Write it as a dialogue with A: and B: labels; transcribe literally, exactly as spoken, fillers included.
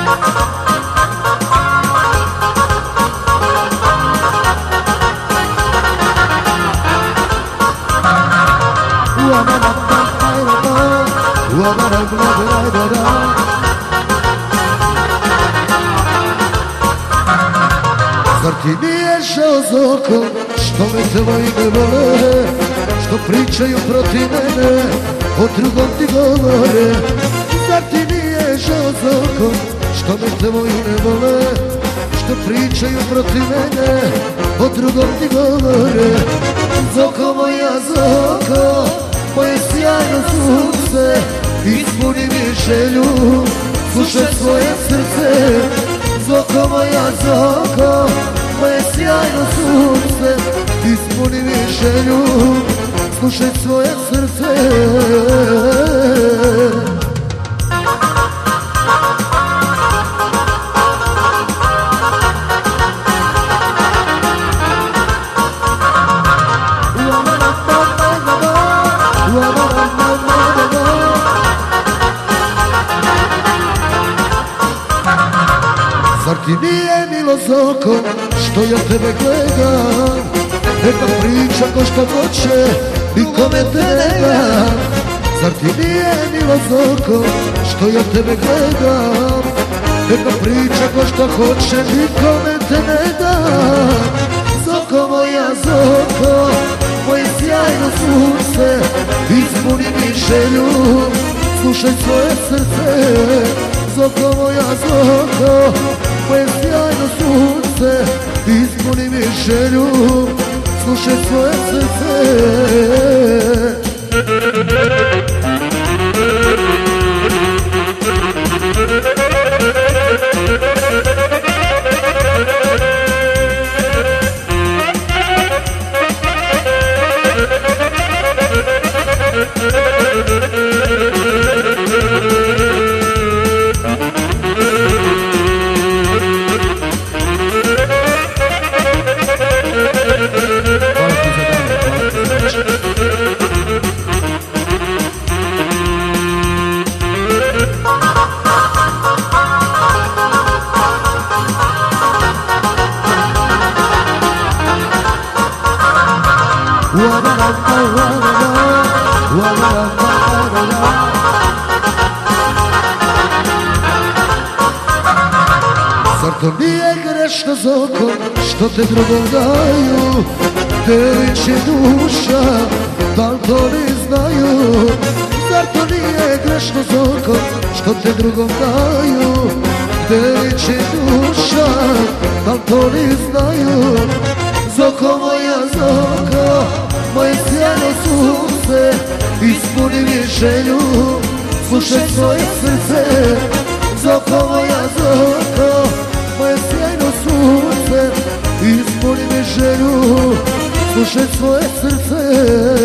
A: Zar ti nije žao za oko što me tvoji ne vole, što pričaju protiv mene, o drugom ti govore? Zar ti nije žao za oko što me tvoji ne vole, što pričaju protiv mene, o drugom ti govore? Zoko moja, zoko, moje sjajno sunce, ispuni mi želju, slušaj svoje srce. Zoko moja, zoko, moje sjajno sunce, ispuni mi želju, slušaj svoje srce. Zar ti nije milo, zoko, što ja tebe gledam? Neka priča ko što hoće, nikome te ne dam. Zar ti nije milo, zoko, što ja tebe gledam? Neka priča ko što hoće, nikome te ne dam. Zoko moja, zoko, moje sjajno sunce, ispuni mi želju, slušaj svoje srce. Zoko moja, zoko, moje sjajno sunce, ispuni mi želju, slušaj svoje srce. Zar to nije grešno, zoko, što te drugom daju? Te liči duša, da li to ne znaju? Zar to nije grešno, zoko, što te drugom daju? Te liči duša, da li to ne znaju? Zoko moja, zoko, moje sjajno sunce, ispuni mi želju, slušaj svoje srce. Zoko moja, zoko, moje sjajno sunce, ispuni mi želju, slušaj svoje srce.